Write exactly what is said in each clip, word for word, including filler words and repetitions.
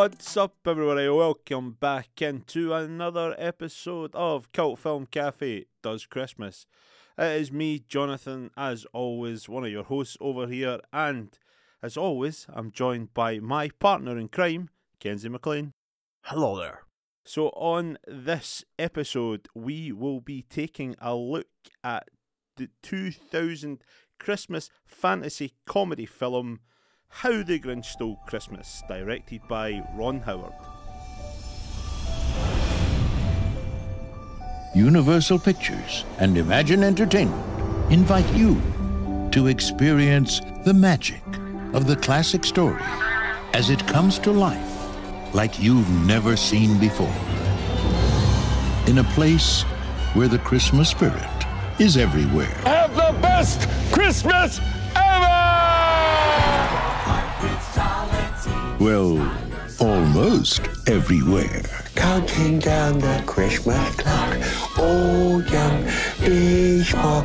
What's up, everybody? Welcome back into another episode of Cult Film Cafe Does Christmas. It is me, Jonathan, as always, one of your hosts over here, and as always, I'm joined by my partner in crime, Kenzie McLean. Hello there. So on this episode, we will be taking a look at the two thousand Christmas fantasy comedy film How the Grinch Stole Christmas, directed by Ron Howard. Universal Pictures and Imagine Entertainment invite you to experience the magic of the classic story as it comes to life like you've never seen before. In a place where the Christmas spirit is everywhere. Have the best Christmas ever! Well, almost everywhere. Counting down the Christmas clock, old young, big small.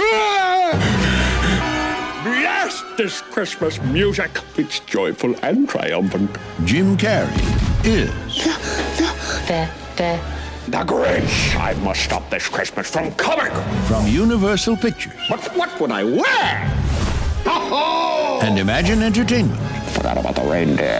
Blast this Christmas music! It's joyful and triumphant. Jim Carrey is The, the, The Grinch! I must stop this Christmas from coming! from Universal Pictures But what would I wear? Ho-ho! and Imagine Entertainment. Forgot about the reindeer.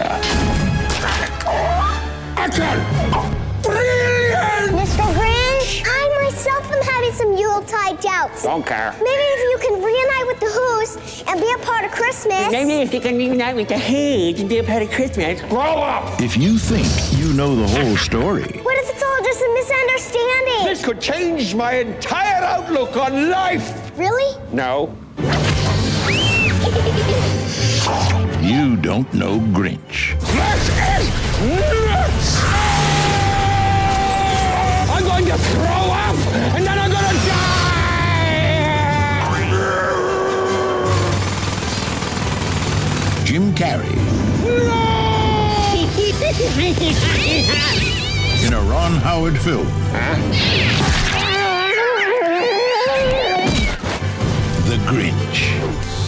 Action! Brilliant! Mister Grinch, I myself am having some Yuletide doubts. Don't care. Maybe if you can reunite with the Who's and be a part of Christmas. maybe if you can reunite with the Who's and be a part of Christmas. Grow up! If you think you know the whole story, What if it's all just a misunderstanding? This could change my entire outlook on life! Really? No. you don't know Grinch. This is nuts! I'm going to throw up, and then I'm going to die! Jim Carrey in a Ron Howard film. The Grinch.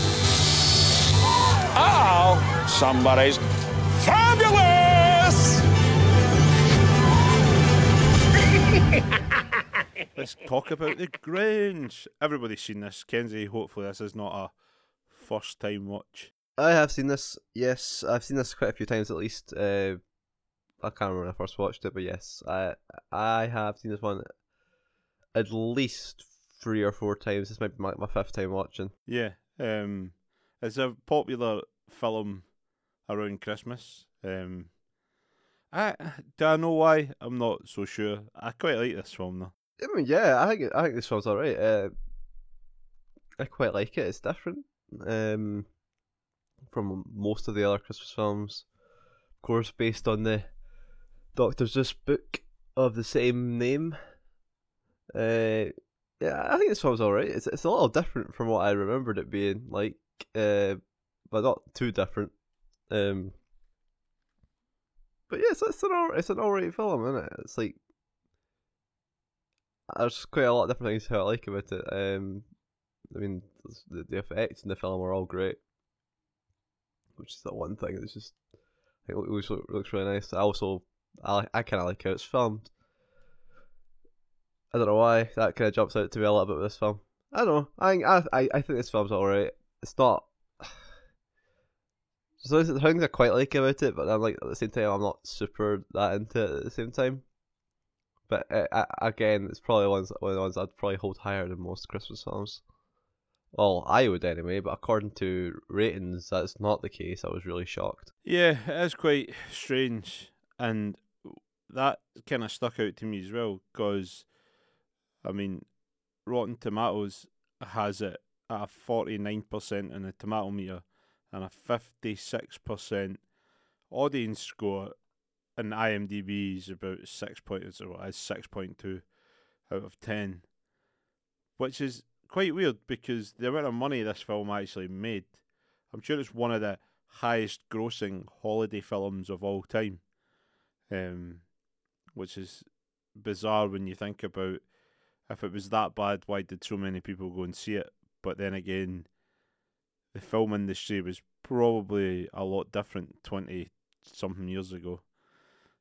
Uh-oh, somebody's fabulous! Let's talk about The Grinch. Everybody's seen this. Kenzie, hopefully this is not a first time watch. I have seen this. Yes, I've seen this quite a few times at least. Uh, I can't remember when I first watched it, but yes, I I have seen this one at least three or four times. This might be my, my fifth time watching. Yeah, um, it's a popular film around Christmas. Um, I do I know why? I'm not so sure. I quite like this film though. I mean, yeah, I think it- I think this film's alright. Uh, I quite like it. It's different um, from most of the other Christmas films. Of course, based on the Doctor Seuss book of the same name. Uh, yeah, I think this film's alright. It's it's a little different from what I remembered it being like, uh, but not too different. Um, but yeah, it's, it's an all, it's an alright film, isn't it? It's like there's quite a lot of different things I like about it. Um, I mean, the, the effects in the film are all great, which is the one thing that's just I think it looks, looks really nice. I also I I kind of like how it's filmed. I don't know why that kind of jumps out to me a little bit with this film. I don't know. I I I, I think this film's alright. It's not. So there's things I quite like about it, but I'm like at the same time I'm not super that into it at the same time. But uh, I, again, it's probably ones one of the ones I'd probably hold higher than most Christmas films. Well, I would anyway, but according to ratings, that's not the case. I was really shocked. Yeah, it is quite strange, and that kind of stuck out to me as well, because, I mean, Rotten Tomatoes has it at a forty-nine percent in the tomato meter and a fifty-six percent audience score, and IMDb is about six points, or is six point two out of ten, which is quite weird because the amount of money this film actually made, I'm sure it's one of the highest grossing holiday films of all time, um, which is bizarre when you think about if it was that bad, why did so many people go and see it? But then again, the film industry was probably a lot different twenty something years ago.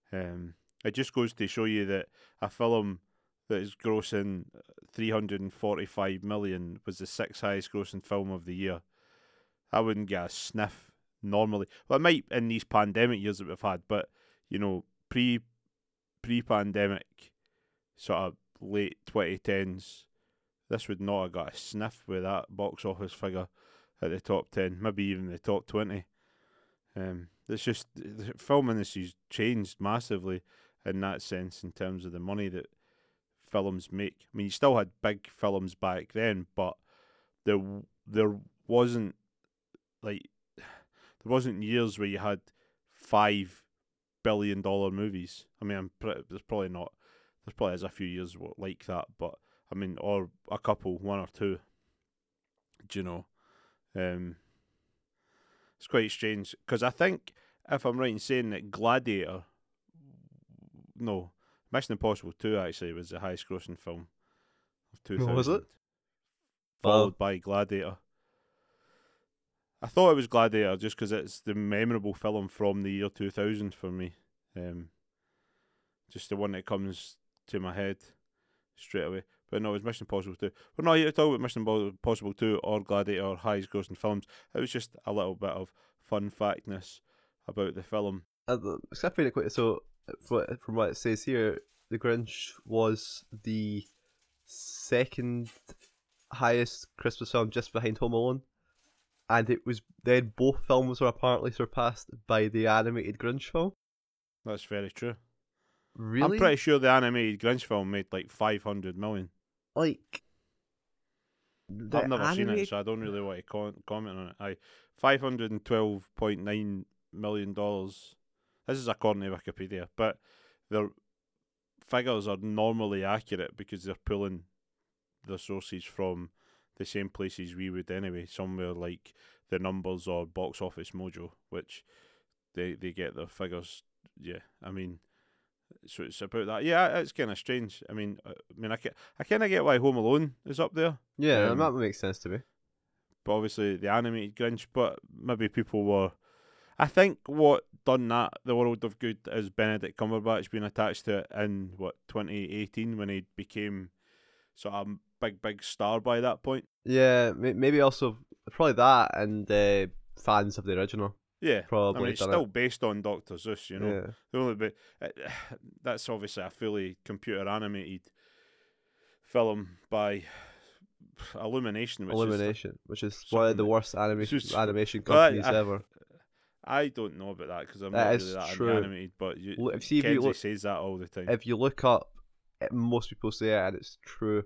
Um, it just goes to show you that a film that is grossing three hundred forty-five million was the sixth highest grossing film of the year. I wouldn't get a sniff normally. Well, it might in these pandemic years that we've had, but you know, pre pre pandemic, sort of late twenty tens, this would not have got a sniff with that box office figure at the top ten, maybe even the top twenty. Um, it's just the film industry's changed massively in that sense in terms of the money that films make. I mean, you still had big films back then, but there there wasn't like there wasn't years where you had five billion dollar movies. I mean, I'm pretty, there's probably not. There's probably is a few years like that, but I mean, or a couple, one or two. Do you know? Um, it's quite strange because I think, if I'm right in saying that Gladiator, no, Mission Impossible two actually was the highest grossing film of two thousand. Was it? Followed Wow. by Gladiator. I thought it was Gladiator just because it's the memorable film from the year two thousand for me. Um, just the one that comes to my head straight away. But no, it was Mission Impossible two. We're not here to talk about Mission Impossible two or Gladiator or highest grossing films. It was just a little bit of fun factness about the film. Uh, except for it quite so, fro- from what it says here, The Grinch was the second highest Christmas film, just behind Home Alone, and it was then both films were apparently surpassed by the animated Grinch film. That's very true. Really? I'm pretty sure the animated Grinch film made like five hundred million. Like, the I've never seen it, animated- so I don't really want to con- comment on it. I five hundred and twelve point nine million dollars. This is according to Wikipedia, but their figures are normally accurate because they're pulling the sources from the same places we would anyway. Somewhere like the Numbers or Box Office Mojo, which they they get their figures. Yeah, I mean. So it's about that. Yeah, it's kind of strange. I mean, I mean, I, I kind of get why Home Alone is up there. Yeah, Um, that makes sense to me. But obviously the animated Grinch. But maybe people were. I think what done that the world of good is Benedict Cumberbatch being attached to it in what twenty eighteen when he became sort of a big big star by that point. Yeah, may- maybe also probably that and uh, fans of the original. Yeah, Probably I mean, it's done still it. based on Doctor Seuss, you know. Yeah. The only bit that's obviously a fully computer animated film by Illumination, which Illumination, which is one of the something- worst animation Just- animation Well, I- companies I- ever. is. I don't know about that because I'm That not is really that true. animated, but you, Look, if- see if you Kenzie look- says that all the time. If you look up, it, most people say it, and it's true.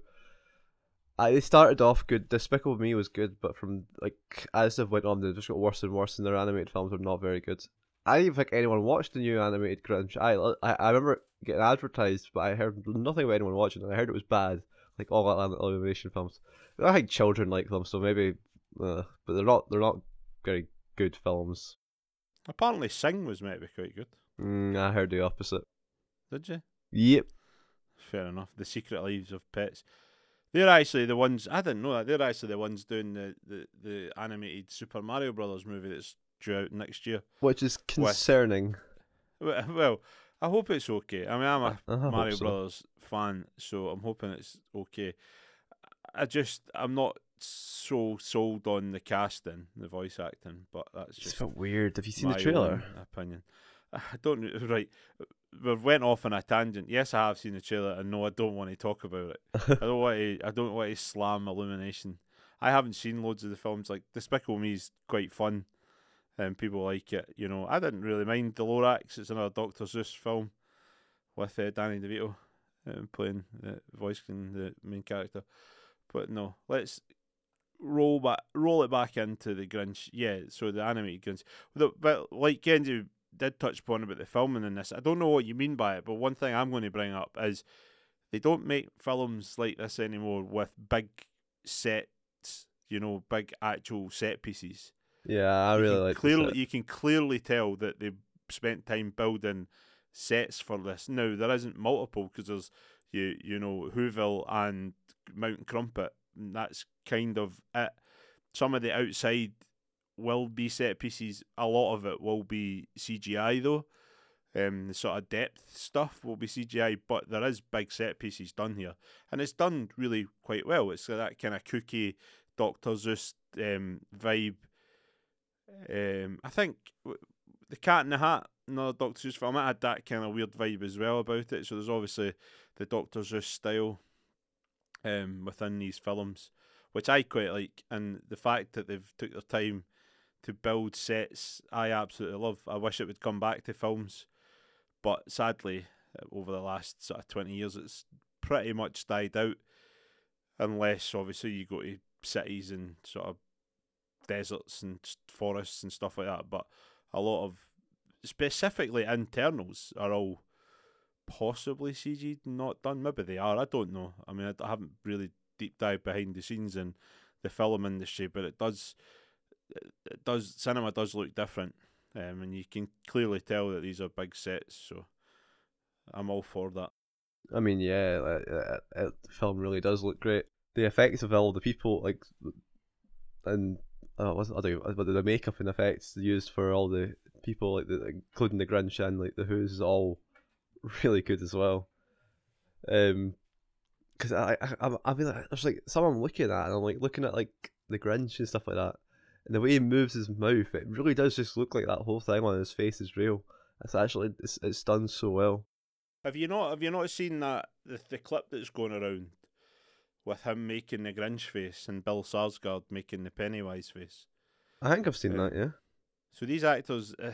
I, they started off good. Despicable Me was good, but from like as they went on, they just got worse and worse, and their animated films were not very good. I didn't even think anyone watched the new animated Grinch. I, I I remember it getting advertised, but I heard nothing about anyone watching it. I heard it was bad, like all animation films. I think children like them, so maybe, uh, but they're not. They're not very good films. Apparently, Sing was meant to be quite good. Mm, I heard the opposite. Did you? Yep. Fair enough. The Secret Lives of Pets. They're actually the ones. I didn't know that. They're actually the ones doing the, the, the animated Super Mario Brothers movie that's due out next year. Which is concerning. Well, well, I hope it's okay. I mean, I'm a I hope Mario so. Brothers fan, so I'm hoping it's okay. I just, I'm not so sold on the casting, the voice acting, but that's It's just a bit weird. Have you seen my the trailer? own opinion. I don't know. Right, we went off on a tangent. Yes, I have seen the trailer, and no, I don't want to talk about it. I don't want to. I don't want to slam Illumination. I haven't seen loads of the films. Like Despicable Me is quite fun, and people like it. You know, I didn't really mind The Lorax. It's another Doctor Seuss film with uh, Danny DeVito um, playing the voicing the main character. But no, let's roll back, roll it back into the Grinch. Yeah, so the animated Grinch. The- But like Kenji did touch upon about the filming in this, I don't know what you mean by it, but one thing I'm going to bring up is they don't make films like this anymore with big sets, you know, big actual set pieces. Yeah, I You really can like the clearly set. you can clearly tell that they spent time building sets for this. Now there isn't multiple because there's you you know Whoville and Mountain Crumpet, and that's kind of it. Some of the outside will be set pieces. A lot of it will be C G I though. Um, the sort of depth stuff will be C G I, but there is big set pieces done here, and it's done really quite well. It's that kind of kooky Doctor Zeus um, vibe. Um, I think w- the Cat in the Hat, another Doctor Zeus film, it had that kind of weird vibe as well about it. So there's obviously the Doctor Zeus style um, within these films, which I quite like, and the fact that they've took their time to build sets, I absolutely love. I wish it would come back to films. But sadly, over the last sort of twenty years, it's pretty much died out. Unless, obviously, you go to cities and sort of deserts and forests and stuff like that. But a lot of, specifically internals, are all possibly C G'd, not done. Maybe they are, I don't know. I mean, I haven't really deep dived behind the scenes in the film industry, but it does, it does, cinema does look different. Um, and you can clearly tell that these are big sets, so I'm all for that. I mean, yeah, uh, uh, uh, the film really does look great. The effects of all the people, like, and uh, what's, I don't know, but the makeup and effects used for all the people, like the, including the Grinch and like the Who's, is all really good as well. Um, because I, I, I, I mean, like, there's like some I'm looking at, and I'm like looking at like the Grinch and stuff like that. And the way he moves his mouth, it really does just look like that whole thing on his face is real. It's actually, it's, it's done so well. Have you not, have you not seen that, the, the clip that's going around with him making the Grinch face and Bill Skarsgård making the Pennywise face? I think I've seen Um, that, yeah. So these actors, uh,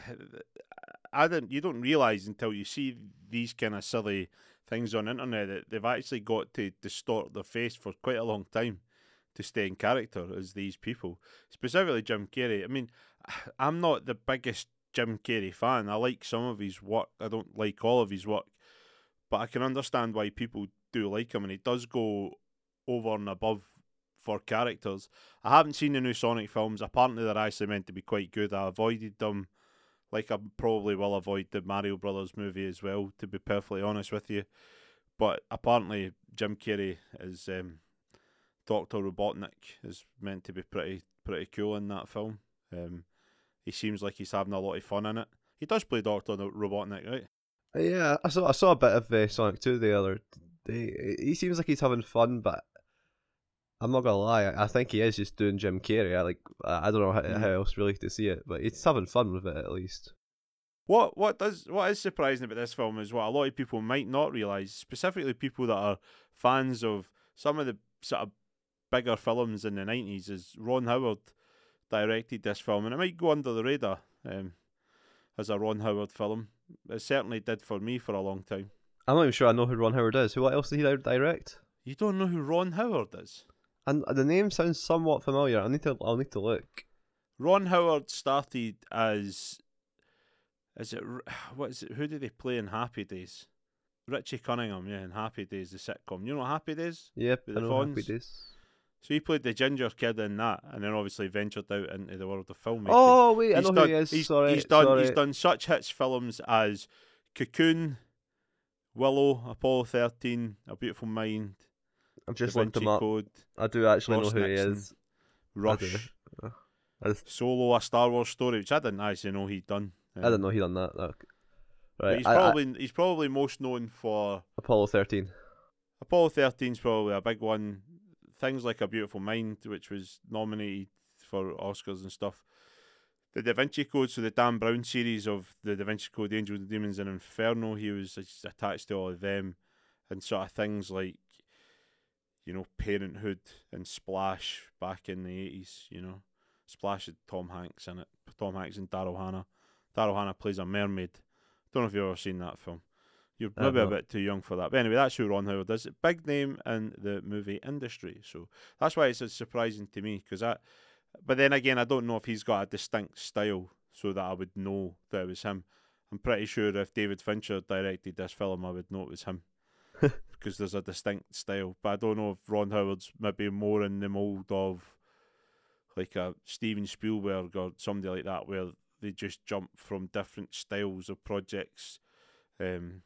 I didn't, you don't realise until you see these kind of silly things on the internet that they've actually got to distort their face for quite a long time to stay in character as these people, specifically Jim Carrey. I mean, I'm not the biggest Jim Carrey fan. I like some of his work. I don't like all of his work, but I can understand why people do like him, and he does go over and above for characters. I haven't seen the new Sonic films. Apparently they're actually meant to be quite good. I avoided them, like I probably will avoid the Mario Brothers movie as well, to be perfectly honest with you. But apparently Jim Carrey is... Um, Doctor Robotnik is meant to be pretty pretty cool in that film. Um, he seems like he's having a lot of fun in it. He does play Doctor Robotnik, right? Yeah, I saw I saw a bit of uh, Sonic two the other day. He seems like he's having fun, but I'm not gonna lie, I think he is just doing Jim Carrey. I like I don't know how, Mm. how else really to see it, but he's having fun with it at least. What what does what is surprising about this film is what a lot of people might not realise, specifically people that are fans of some of the sort of bigger films in the nineties, is Ron Howard directed this film, and it might go under the radar um, as a Ron Howard film. It certainly did for me for a long time. I'm not even sure I know who Ron Howard is. Who what else did he di- direct? You don't know who Ron Howard is? And the name sounds somewhat familiar. I need to I'll need to look. Ron Howard started as, is it what is it? Who did they play in Happy Days? Richie Cunningham, yeah, in Happy Days, the sitcom. You know Happy Days? Yep, With I the know Happy Fonz? Days. So he played the ginger kid in that, and then obviously ventured out into the world of filmmaking. Oh wait, I He's know done, who he is. He's, sorry, he's done. sorry. He's done such hits films as Cocoon, Willow, Apollo thirteen, A Beautiful Mind, I've just Da looked Vinci him up. Code, I do actually Ross know who Nixon, he is. Rush, I, I, just, Solo, A Star Wars Story, which I didn't actually know he'd done. I didn't know he done that. No. But Right, he's I- I- probably he's probably most known for Apollo thirteen. Apollo thirteen's probably a big one. Things like A Beautiful Mind, which was nominated for Oscars and stuff. The Da Vinci Code, so the Dan Brown series of the Da Vinci Code, Angels and Demons and Inferno, he was attached to all of them. And sort of things like, you know, Parenthood and Splash back in the eighties, you know. Splash had Tom Hanks in it. Tom Hanks and Daryl Hannah. Daryl Hannah plays a mermaid. Don't know if you've ever seen that film. You're I maybe a have not. bit too young for that. But anyway, that's who Ron Howard is. Big name in the movie industry. So that's why it's uh, surprising to me. Cause I, but then again, I don't know if he's got a distinct style so that I would know that it was him. I'm pretty sure if David Fincher directed this film, I would know it was him. Because there's a distinct style. But I don't know if Ron Howard's maybe more in the mould of like a Steven Spielberg or somebody like that, where they just jump from different styles of projects. Um,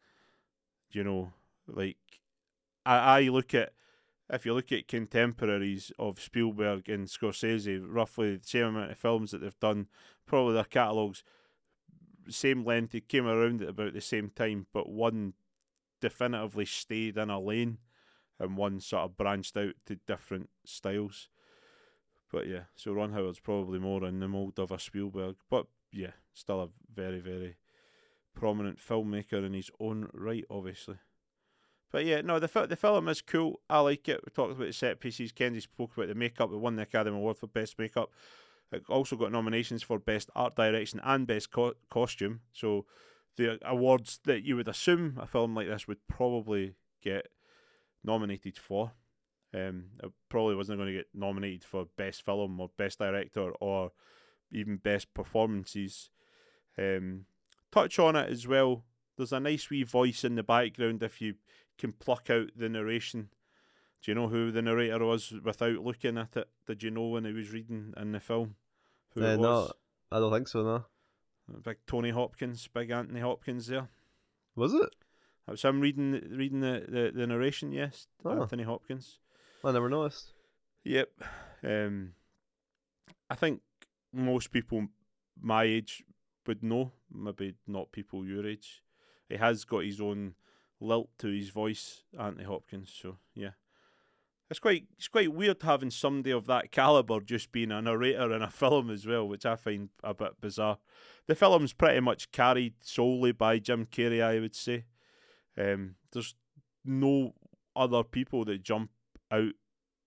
you know, like I, I look at, if you look at contemporaries of Spielberg and Scorsese, roughly the same amount of films that they've done, probably their catalogues same length. They came around at about the same time, but one definitively stayed in a lane, and one sort of branched out to different styles. But yeah, so Ron Howard's probably more in the mould of a Spielberg, but yeah, still a very, very prominent filmmaker in his own right, obviously. But yeah, no, the fi- the film is cool. I like it. We talked about the set pieces. Kenzie spoke about the makeup. It won the Academy Award for Best Makeup. It also got nominations for Best Art Direction and Best co- Costume. So the awards that you would assume a film like this would probably get nominated for. Um, it probably wasn't going to get nominated for Best Film or Best Director or even Best Performances. Um, touch on it as well. There's a nice wee voice in the background if you can pluck out the narration. Do you know who the narrator was without looking at it? Did you know when he was reading in the film who Uh, it no, was? I don't think so. No, Big Tony Hopkins, big Anthony Hopkins there. was it? That was him reading the, reading the, the, the narration, yes. Oh. Anthony Hopkins. I never noticed. Yep. Um, I think most people my age would know, maybe not people your age. He has got his own lilt to his voice, Anthony Hopkins, so yeah. It's quite it's quite weird having somebody of that calibre just being a narrator in a film as well, which I find a bit bizarre. The film's pretty much carried solely by Jim Carrey, I would say. Um, there's no other people that jump out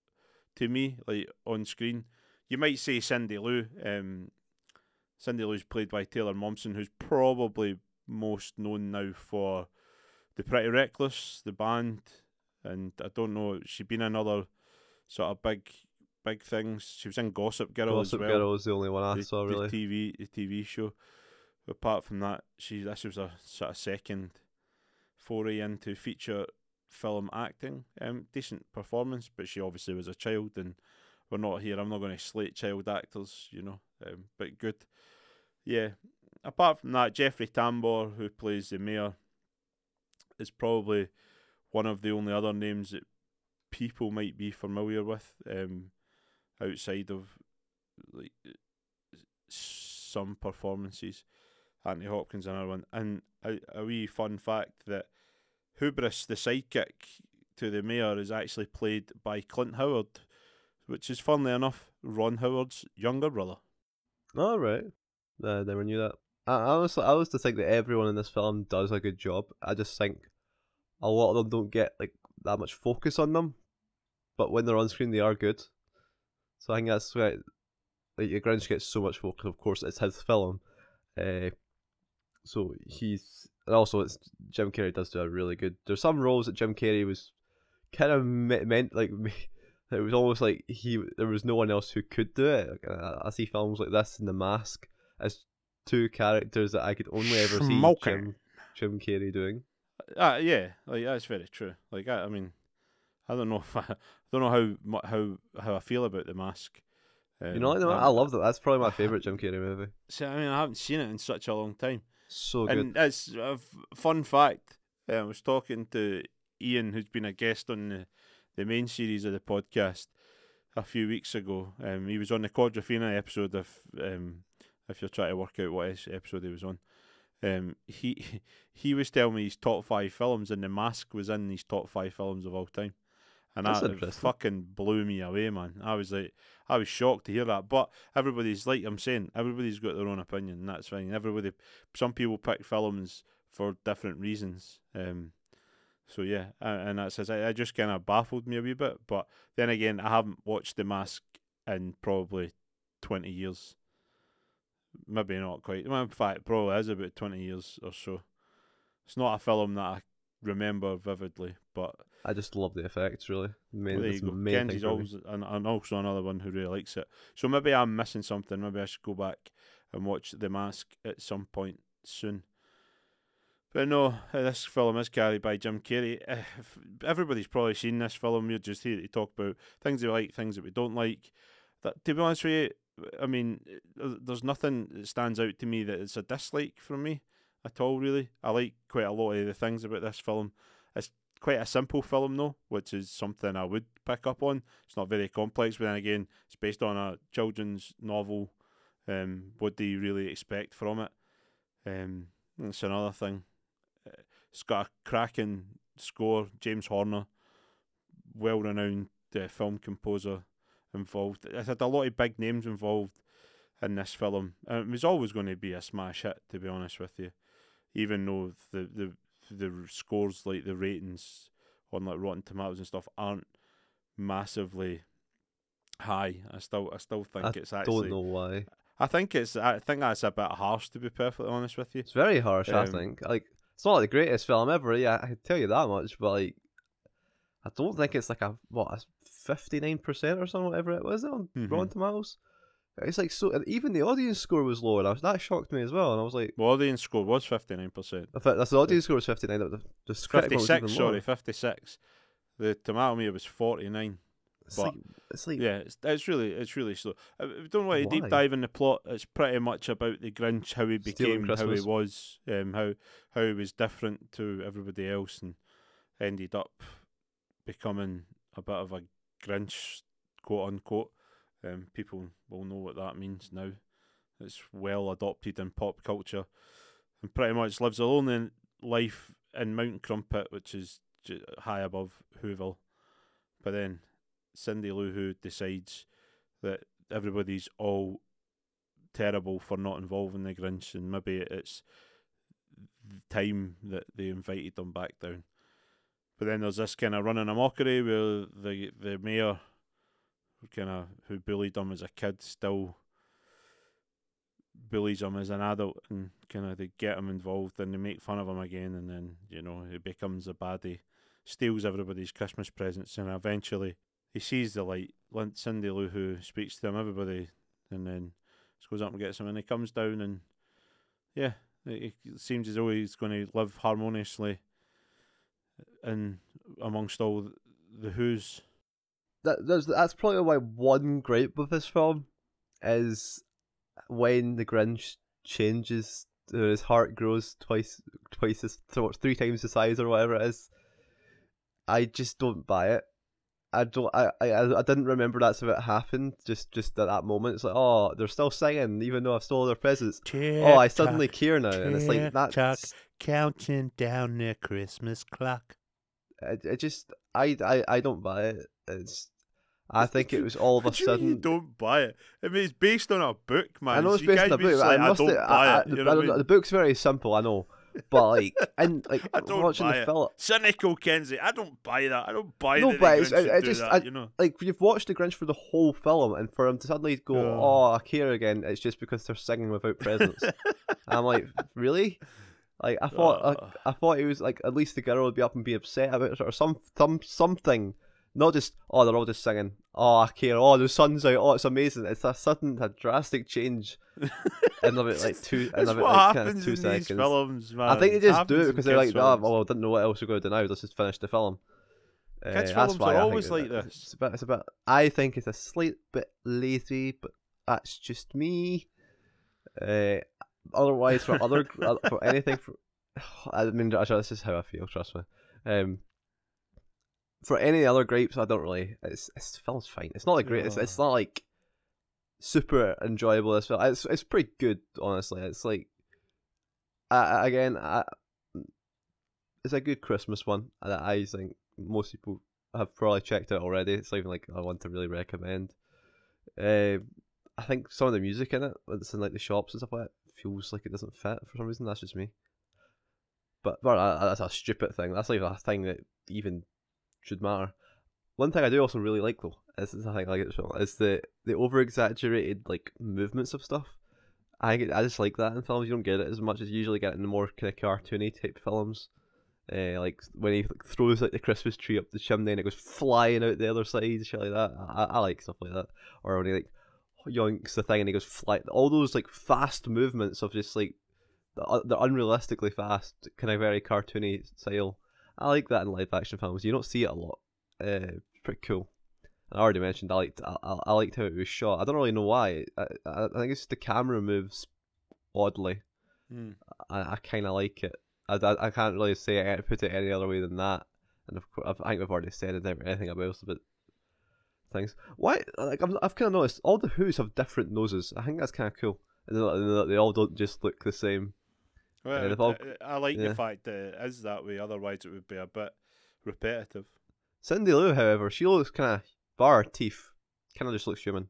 to me, like on screen. You might say Cindy Lou. Um, Cindy Lou's played by Taylor Momsen, who's probably most known now for The Pretty Reckless, the band, and I don't know, she's been in other sort of big, big things. She was in Gossip Girl Gossip as well. Girl was the only one I the, saw, the really. T V, the T V show. Apart from that, she this was a sort of second foray into feature film acting. Um, decent performance, but she obviously was a child, and we're not here. I'm not going to slate child actors, you know, um, but good. Yeah. Apart from that, Jeffrey Tambor, who plays the mayor, is probably one of the only other names that people might be familiar with, um, outside of like some performances. Anthony Hopkins, another one. And a, a wee fun fact that Hubris, the sidekick to the mayor, is actually played by Clint Howard, which is, funnily enough, Ron Howard's younger brother. All right, I never knew that. I I honestly, I used to think that everyone in this film does a good job. I just think a lot of them don't get like that much focus on them, but when they're on screen, they are good. So I think that's why, like, Grinch gets so much focus. Of course, it's his film, uh, so he's, and also it's Jim Carrey does do a really good. There's some roles that Jim Carrey was kind of me- meant like it was almost like he there was no one else who could do it. Like, I, I see films like this and The Mask as two characters that I could only ever see Jim, Jim Carrey doing. Uh, yeah, like that's very true. Like I, I mean, I don't know if I, I don't know how mu- how how I feel about The Mask. Um, You know, like, I love that. That's probably my favorite Jim Carrey movie. See, I mean, I haven't seen it in such a long time. So good. And it's a f- fun fact. Uh, I was talking to Ian, who's been a guest on the, the main series of the podcast a few weeks ago. Um, he was on the Quadrophenia episode. If um, if you're trying to work out what es- episode he was on, um, he he was telling me his top five films, and The Mask was in his top five films of all time. And That's that interesting. fucking blew me away, man. I was like, I was shocked to hear that. But everybody's, like I'm saying, everybody's got their own opinion, and that's fine. Everybody, some people pick films for different reasons. Um, so yeah, and, and that's it just kind of baffled me a wee bit. But then again, I haven't watched The Mask in probably twenty years. Maybe not quite. Well, in fact, it probably is about twenty years or so. It's not a film that I remember vividly, but I just love the effects, really. Main, well, there that's you the go. main thing Kenzie's for me. always, and, and also another one who really likes it. So maybe I'm missing something. Maybe I should go back and watch The Mask at some point soon. But no, uh, this film is carried by Jim Carrey. Uh, f- everybody's probably seen this film. We're just here to talk about things we like, things that we don't like. That, to be honest with you, I mean, uh, there's nothing that stands out to me that it's a dislike from me at all, really. I like quite a lot of the things about this film. It's quite a simple film, though, which is something I would pick up on. It's not very complex, but then again, it's based on a children's novel. Um, what do you really expect from it? Um, that's another thing. It's got a cracking score. James Horner, well-renowned uh, film composer, involved. It had a lot of big names involved in this film. And it was always going to be a smash hit, to be honest with you. Even though the the the scores, like the ratings on like Rotten Tomatoes and stuff, aren't massively high. I still I still think I it's actually. don't know why. I think it's. I think that's a bit harsh, to be perfectly honest with you. It's very harsh. I Um, think. Like, it's not like the greatest film ever. Yeah, I can tell you that much. But like, I don't think it's like a what a fifty nine percent or something, whatever it was on Mhm. Rotten Tomatoes. It's like so. And even the audience score was low, and I was, that shocked me as well. And I was like, Well, audience score was fifty nine percent. I thought that's the audience score was fifty nine. The, the, the critic one was Fifty even six. lower. Sorry, fifty six. The tomato meter was forty nine. It's but- like it's like Yeah, it's, it's really it's really slow. I I don't want to deep Why? dive in the plot. It's pretty much about the Grinch, how he Stealing became, how he Christmas. was, um, how how he was different to everybody else, and ended up becoming a bit of a Grinch, quote unquote. Um, people will know what that means now. It's well adopted in pop culture, and pretty much lives a lonely life in Mount Crumpet, which is j- high above Whoville. But then Cindy Lou Who decides that everybody's all terrible for not involving the Grinch, and maybe it's the time that they invited them back down. But then there's this kind of running a mockery where the the mayor, kind of who bullied him as a kid, still bullies him as an adult, and kind of they get him involved and they make fun of him again, and then you know he becomes a baddie, steals everybody's Christmas presents, and eventually he sees the light. Lin- Cindy Lou Who speaks to him, everybody, and then just goes up and gets him, and he comes down, and yeah, it, it seems as though he's going to live harmoniously in amongst all the Who's. that. There's that's probably my one gripe with this film is when the Grinch changes, uh, his heart grows twice, twice as th- three times the size or whatever it is. I just don't buy it. I don't. I, I. I didn't remember that's how it happened. Just, just at that moment, it's like, oh, they're still singing, even though I've stolen their presents. Oh, I suddenly care now, and it's like that's. Counting down the Christmas clock. It, it just. I. I. I don't buy it. It's. I think it was all of a What do you mean you sudden. don't buy it? I mean, it's based on a book, man. I know so it's you based on can't a be book. just but like, I I must don't have- buy I- it. I- You the, know what I the- mean? the book's very simple, I know, but like, and like I don't watching buy the it. film, Cynical Kenzie, I don't buy that. I don't buy No, that. but the it's- Grinch I- should I do just- that, I- you know. like you've watched the Grinch for the whole film, and for him to suddenly go, Yeah. "Oh, I care again," it's just because they're singing without presents. I'm like, really? Like I thought, like, Ugh. I thought it was like at least the girl would be up and be upset about it or some, some something. Not just oh they're all just singing. Oh I care. Oh the sun's out. Oh it's amazing. It's a sudden, a drastic change in about like two. In That's about, what like, kinda happens two in seconds. these films, man. I think they It just do happens it in because they're like, kids' oh, films. well, I didn't know what else we're going to do now. Let's just finish the film. Uh, Kids' that's films why are I think always that- like this. It's a bit. It's a bit. I think it's a slight bit lazy, but that's just me. Uh, otherwise, for other for anything, for I mean, actually, this is how I feel. Trust me. Um, for any other gripes, I don't really. It's it's the film's fine. It's not like great. It's it's not like super enjoyable. This film. It's it's pretty good, honestly. It's like, uh, again, I, it's a good Christmas one that I think most people have probably checked out already. It's not even like I want to really recommend. Uh, I think some of the music in it, it's in like the shops and stuff like that, feels like it doesn't fit for some reason. That's just me. But, but uh, that's a stupid thing. That's like a thing that even should matter. One thing I do also really like though, is, is I think I like it, is the the over exaggerated like movements of stuff. I get, I just like that in films. You don't get it as much as you usually get in the more kind of cartoony type films. Uh, like when he like, throws like the Christmas tree up the chimney and it goes flying out the other side, shit like that. I, I like stuff like that. Or when he like yoinks the thing and he goes fly. All those like fast movements of just like the the unrealistically fast, kind of very cartoony style. I like that in live action films. You don't see it a lot. Uh, pretty cool. I already mentioned I liked I, I I liked how it was shot. I don't really know why. I I, I think it's the camera moves oddly. Hmm. I, I kind of like it. I, I, I can't really say it, put it any other way than that. And of course, I think we've already said anything about about things. Why? Like I'm, I've kind of noticed all the Who's have different noses. I think that's kind of cool. And they, they all don't just look the same. Well, Uh, they've all- I, I like yeah. the fact that it is that way. Otherwise, it would be a bit repetitive. Cindy Lou, however, she looks kind of, bar her teeth, kind of just looks human.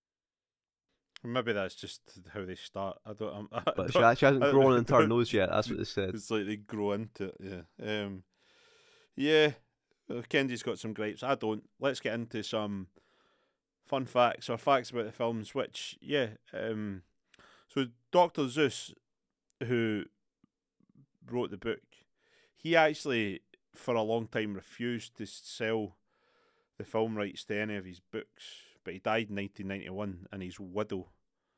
Maybe that's just how they start. I don't. I'm, I But she, don't- ha- she hasn't I- grown into her nose yet. That's what they said. It's like they grow into it. Yeah. Um. Yeah. Well, Kenji's got some gripes. I don't. Let's get into some fun facts or facts about the films. Which, yeah. Um. So Doctor Zeus, who wrote the book, he actually for a long time refused to sell the film rights to any of his books, but he died in nineteen ninety-one, and his widow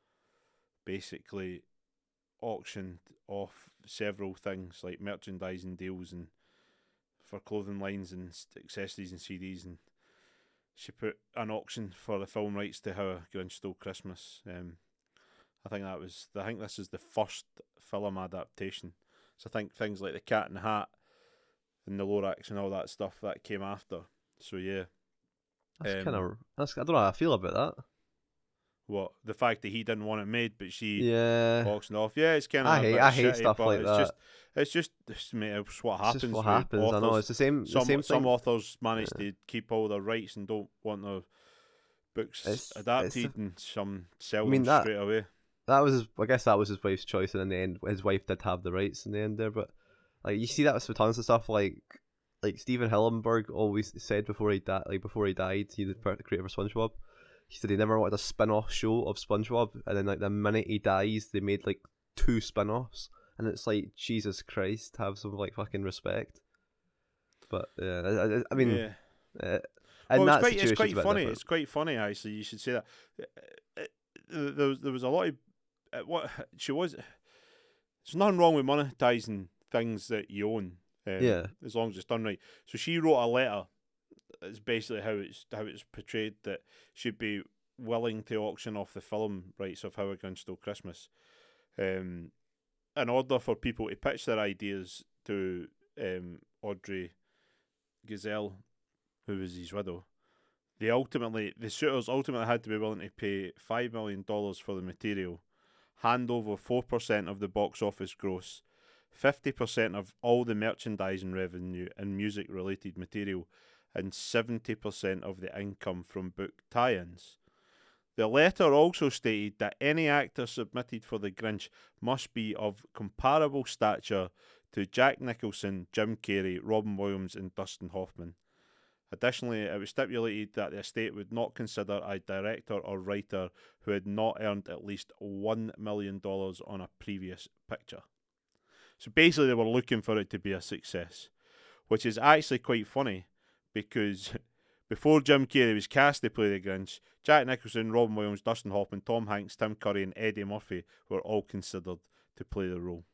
basically auctioned off several things like merchandising deals and for clothing lines and accessories and C Ds, and she put an auction for the film rights to How a Grinch Stole Christmas. Um, I think that was. I think this is the first film adaptation. So I think things like the Cat in the Hat and the Lorax and all that stuff that came after. So yeah. That's Um, kind of. That's I don't know how I feel about that. What, the fact that he didn't want it made, but she Yeah. auctioned off. Yeah, it's kind of. I a hate- bit I hate shitty, stuff but like it's that. Just, it's just, it's, mate, it's what It's happens. just what with happens. I know authors. it's the same. The Some same some thing. authors manage to keep all their rights and don't want their books It's- adapted, it's a- and some sell I mean, them that- straight away. That was. His, I guess that was his wife's choice, and in the end, his wife did have the rights in the end there. But like you see that with tons of stuff, like like Stephen Hillenburg always said before he died, like before he died, he the creator of SpongeBob. He said he never wanted a spin-off show of SpongeBob, and then like the minute he dies, they made like two spin-offs, and it's like Jesus Christ, have some like fucking respect. But yeah, I, I, I mean, Yeah. uh, in Well, that it's quite, it's situation, quite a bit funny. different. It's quite funny, actually. You should say that. Uh, uh, There was, there was a lot of uh, what she was. There's nothing wrong with monetizing things that you own. Um, Yeah. as long as it's done right. So she wrote a letter. It's basically how it's how it's portrayed, that she'd be willing to auction off the film rights of How a Grinch Stole Christmas, um, in order for people to pitch their ideas to um, Audrey Gazelle, who was his widow. They ultimately, the suitors ultimately had to be willing to pay five million dollars for the material, hand over four percent of the box office gross, fifty percent of all the merchandising revenue and music-related material, and seventy percent of the income from book tie-ins. The letter also stated that any actor submitted for The Grinch must be of comparable stature to Jack Nicholson, Jim Carrey, Robin Williams, and Dustin Hoffman. Additionally, it was stipulated that the estate would not consider a director or writer who had not earned at least one million dollars on a previous picture. So basically, they were looking for it to be a success, which is actually quite funny because before Jim Carrey was cast to play the Grinch, Jack Nicholson, Robin Williams, Dustin Hoffman, Tom Hanks, Tim Curry, and Eddie Murphy were all considered to play the role.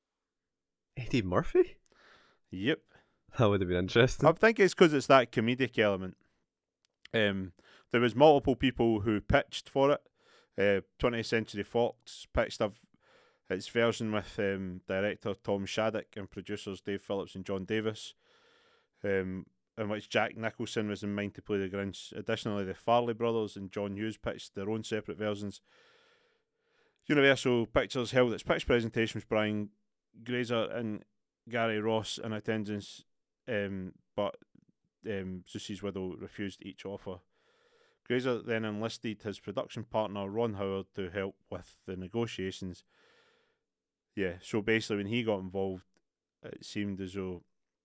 Eddie Murphy? Yep. That would have been interesting. I think it's because it's that comedic element. Um, there was multiple people who pitched for it. Uh, twentieth Century Fox pitched a, its version with um, director Tom Shattuck and producers Dave Phillips and John Davis, um, in which Jack Nicholson was in mind to play the Grinch. Additionally, the Farley brothers and John Hughes pitched their own separate versions. Universal Pictures held its pitch presentation with Brian Grazer and Gary Ross in attendance, um, but um, Zeus's widow refused each offer. Grazer then enlisted his production partner Ron Howard to help with the negotiations. Yeah, so basically when he got involved, it seemed as though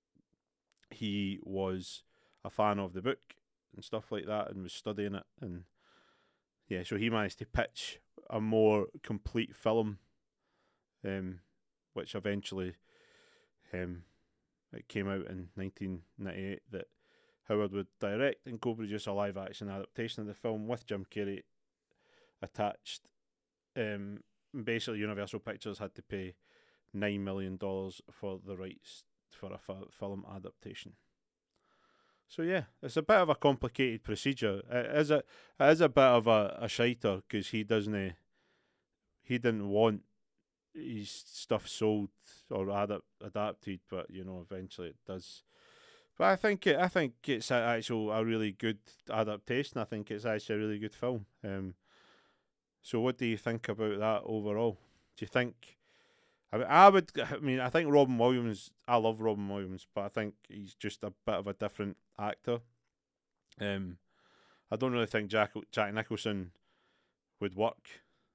he was a fan of the book and stuff like that and was studying it, and yeah, so he managed to pitch a more complete film, um, which eventually um, it came out in nineteen ninety-eight that Howard would direct and co-produce a live-action adaptation of the film with Jim Carrey attached. Um, basically, Universal Pictures had to pay nine million dollars for the rights for a fi- film adaptation. So yeah, it's a bit of a complicated procedure. It is a, it is a bit of a, a shiter because he doesn't, he didn't want his stuff sold or adapt, adapted, but you know, eventually it does. But I think it, I think it's a, actual a really good adaptation. I think it's actually a really good film. Um, so what do you think about that overall? Do you think? I mean, I would. I mean, I think Robin Williams. I love Robin Williams, but I think he's just a bit of a different actor. Um, I don't really think Jack Jack Nicholson would work.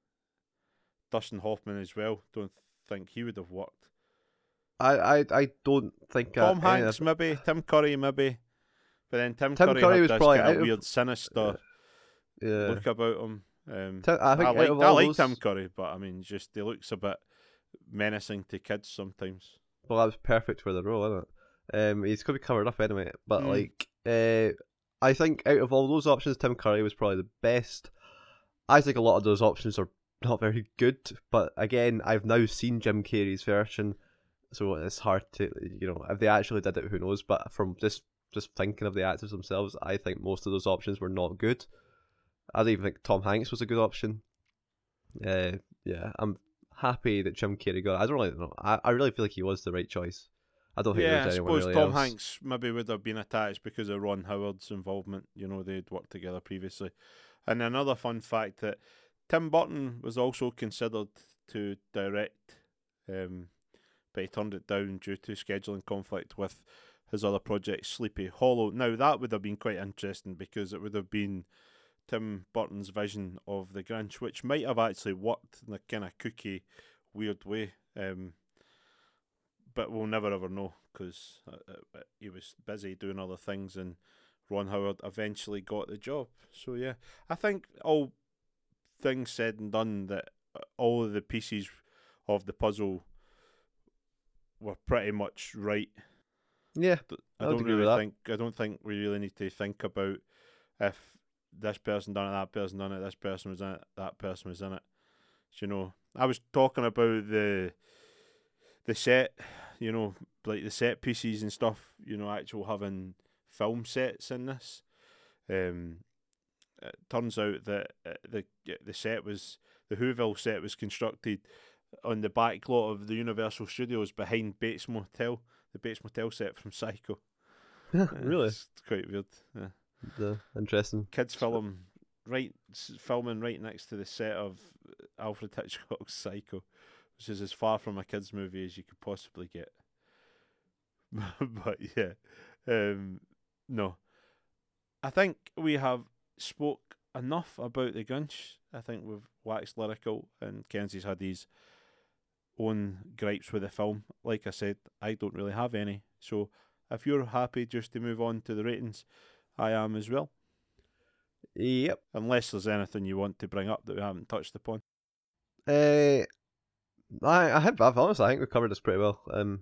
Dustin Hoffman as well. Don't think he would have worked. I, I, I don't think Tom uh, Hanks maybe. Tim Curry maybe. But then Tim, Tim Curry, Curry had was this probably kind out of of- weird, sinister yeah. look about him. Um, Tim- I think I out like of I all like those- Tim Curry, but I mean, just he looks a bit menacing to kids sometimes. Well, that was perfect for the role, isn't it? Um, he's going to be covered up anyway. But Mm. like, uh, I think out of all those options, Tim Curry was probably the best. I think a lot of those options are not very good. But again, I've now seen Jim Carrey's version, so it's hard to, you know, if they actually did it, who knows? But from just just thinking of the actors themselves, I think most of those options were not good. I don't even think Tom Hanks was a good option. Uh, yeah, I'm happy that Jim Carrey got it. I don't really know. I, I really feel like he was the right choice. I don't think Yeah, there was I anyone suppose really Tom else. Hanks maybe would have been attached because of Ron Howard's involvement. You know, they'd worked together previously. And another fun fact that Tim Burton was also considered to direct, um, but he turned it down due to scheduling conflict with his other project, Sleepy Hollow. Now, that would have been quite interesting because it would have been Tim Burton's vision of the Grinch, which might have actually worked in a kind of kooky, weird way. Um, but we'll never ever know because uh, uh, he was busy doing other things, and Ron Howard eventually got the job. So yeah, I think all things said and done, that all of the pieces of the puzzle were pretty much right. Yeah, I I would don't agree really with that. think I don't think we really need to think about if this person done it, that person done it, this person was in it, that person was in it. You know, I was talking about the the set, you know, like the set pieces and stuff. You know, actual having film sets in this. Um, it turns out that uh, the the set was the Whoville set was constructed on the back lot of the Universal Studios behind Bates Motel, the Bates Motel set from Psycho. Uh, really? It's quite weird. Yeah. The, interesting. Kids film right, s- filming right next to the set of Alfred Hitchcock's Psycho, which is as far from a kids movie as you could possibly get. But yeah, um, no, I think we have spoke enough about the Grinch. I think we've waxed lyrical, and Kenzie's had his own gripes with the film. Like I said, I don't really have any. So if you're happy just to move on to the ratings, I am as well. Yep. Unless there's anything you want to bring up that we haven't touched upon. Uh, I I have I've honestly I think we covered this pretty well. Um,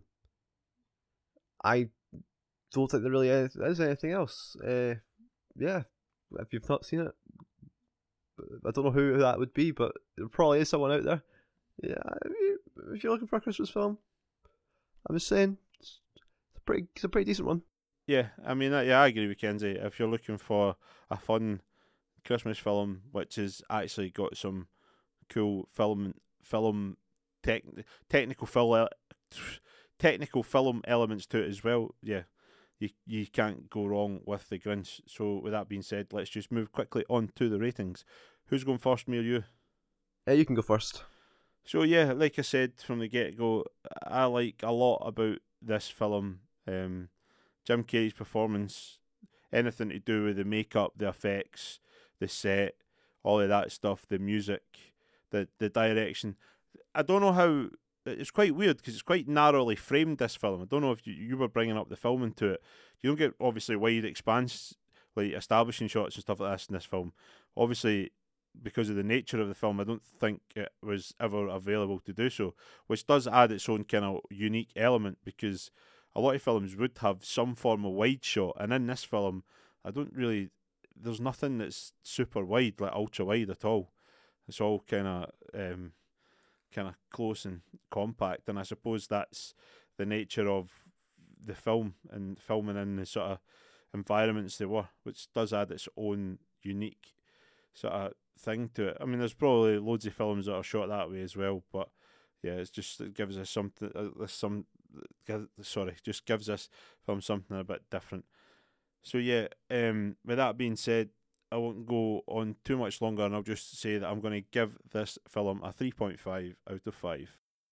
I don't think there really is, is anything else. Uh, yeah, if you've not seen it, I don't know who that would be, but there probably is someone out there. Yeah, if, you, if you're looking for a Christmas film, I was saying it's a pretty it's a pretty decent one. Yeah, I mean, uh, yeah, I agree with Kenzie. If you're looking for a fun Christmas film, which has actually got some cool film, film tech, technical film, technical film elements to it as well, yeah, you you can't go wrong with the Grinch. So, with that being said, let's just move quickly on to the ratings. Who's going first, me or you? Uh, you can go first. So yeah, like I said from the get go, I like a lot about this film. Um, Jim Carrey's performance, anything to do with the makeup, the effects, the set, all of that stuff, the music, the the direction. I don't know how. It's quite weird because it's quite narrowly framed, this film. I don't know if you, you were bringing up the film into it. You don't get obviously wide expanse, like establishing shots and stuff like this in this film. Obviously, because of the nature of the film, I don't think it was ever available to do so, which does add its own kind of unique element, because a lot of films would have some form of wide shot, and in this film, I don't really, there's nothing that's super wide, like ultra wide at all. It's all kind of um, kind of close and compact, and I suppose that's the nature of the film and filming in the sort of environments they were, which does add its own unique sort of thing to it. I mean, there's probably loads of films that are shot that way as well, but yeah, it's just it gives us something. Uh, some, sorry, just gives us film something a bit different. So yeah, um, with that being said, I won't go on too much longer, and I'll just say that I'm going to give this film a three point five out of five.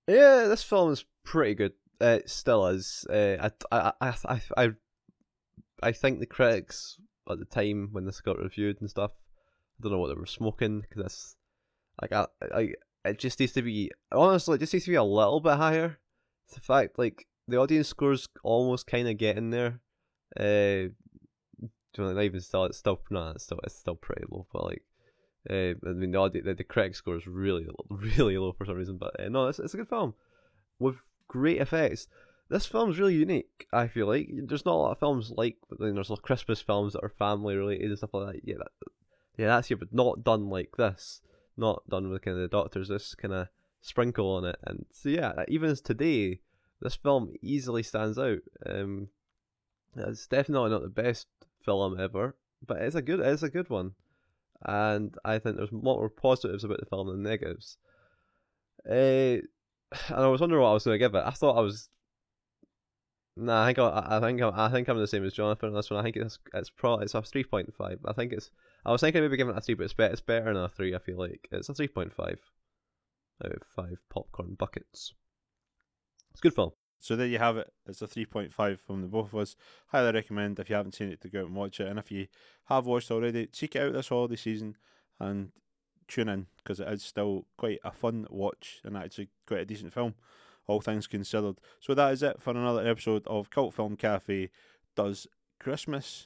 Yeah, this film is pretty good. Uh, it still is. Uh, I, I, I, I, I think the critics at the time when this got reviewed and stuff, I don't know what they were smoking, because that's like I, I, it just needs to be honestly, it just needs to be a little bit higher. It's the fact like the audience scores almost kind of getting there. Uh, not even still, it's still no, it's still it's still pretty low, but like. Uh, I mean, the, the the critic score is really, really low for some reason, but uh, no, it's it's a good film with great effects. This film's really unique. I feel like there's not a lot of films like, I mean, there's like Christmas films that are family related and stuff like that. Yeah, that, yeah, that's here, but not done like this. Not done with kind of the doctors. This kind of sprinkle on it, and so yeah, even as today, this film easily stands out. Um, it's definitely not the best film ever, but it's a good, it's a good one. And I think there's more positives about the film than negatives. Uh, and I was wondering what I was going to give it. I thought I was. Nah, I think I, I think I'm, I think I'm the same as Jonathan on this one. I think it's it's probably it's a three point five. I think it's. I was thinking maybe giving it a three, but it's better. It's better than a three. I feel like it's a three point five out of five popcorn buckets. It's a good film. So there you have it. It's a three point five from the both of us. Highly recommend if you haven't seen it to go out and watch it. And if you have watched already, seek it out this holiday season and tune in, because it is still quite a fun watch and actually quite a decent film, all things considered. So that is it for another episode of Cult Film Cafe Does Christmas.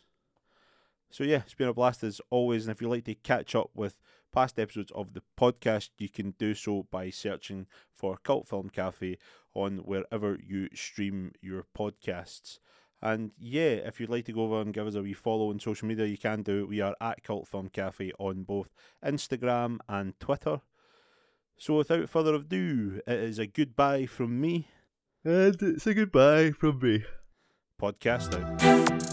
So yeah, it's been a blast as always. And if you'd like to catch up with past episodes of the podcast, you can do so by searching for Cult Film Cafe on wherever you stream your podcasts. And yeah, if you'd like to go over and give us a wee follow on social media, you can do. We are at Cult Film Cafe on both Instagram and Twitter. So without further ado, it is a goodbye from me. And it's a goodbye from me. Podcast out.